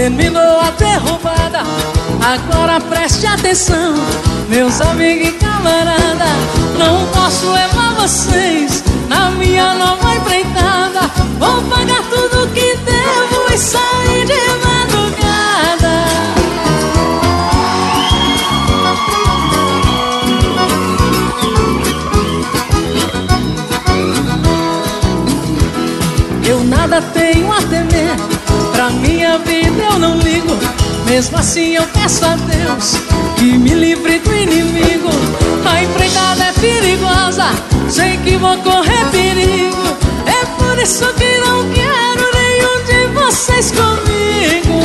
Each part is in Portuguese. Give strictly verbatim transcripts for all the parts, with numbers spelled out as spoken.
terminou a derrubada. Agora preste atenção, meus amigos e camarada, não posso levar vocês na minha nova empreitada. Vou pagar tudo que devo e sair de madrugada. Eu nada tenho a temer, pra minha vida eu não ligo. Mesmo assim eu peço a Deus que me livre do inimigo. A empreitada é perigosa, sei que vou correr perigo. É por isso que não quero nenhum de vocês comigo.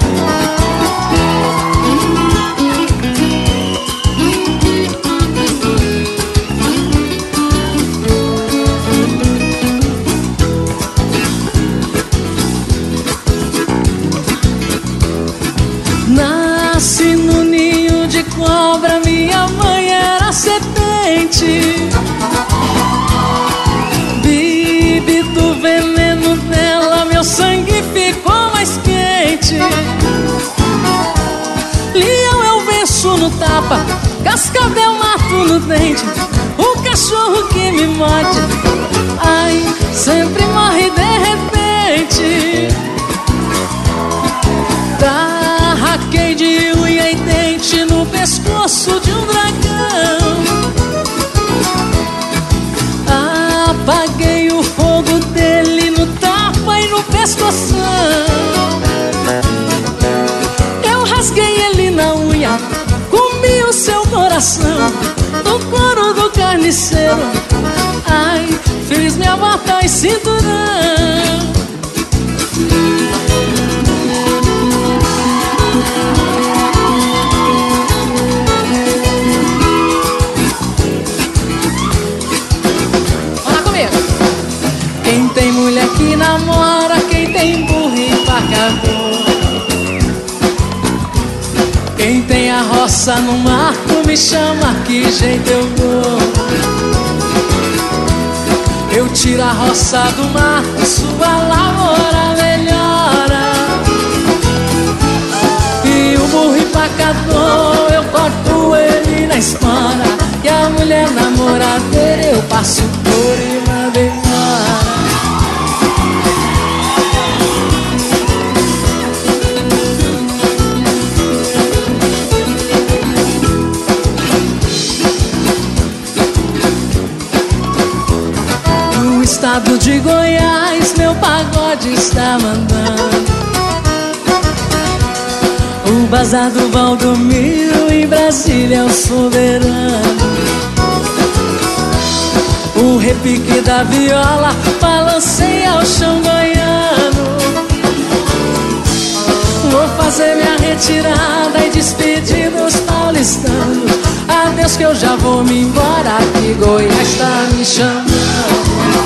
Nasci no ninho de cobra, minha mãe era serpente. Bebi do veneno dela, meu sangue ficou mais quente. Leão eu venço no tapa, cascavel mato no dente. O cachorro que me morde, ai, sempre morre de repente. Tarraquei de unha e dente no pescoço de um dragão. Apaguei o fogo dele no tapa e no pescoção. Eu rasguei ele na unha, comi o seu coração. No couro do carniceiro, ai, fiz minha bota e cinturão. Quem tem mulher que namora, quem tem burro e pacador. Quem tem a roça no mato me chama, que jeito eu dou. Eu tiro a roça do mato, sua lavoura melhora. E o burro empacador eu corto ele na espora. E a mulher namoradeira eu passo por e mando embora. No estado de Goiás meu pagode está mandando. O bazar do Valdomiro em Brasília é o soberano. O repique da viola balanceia o chão goiano. Vou fazer minha retirada e despedir dos paulistanos. Adeus que eu já vou me embora, que Goiás tá me chamando.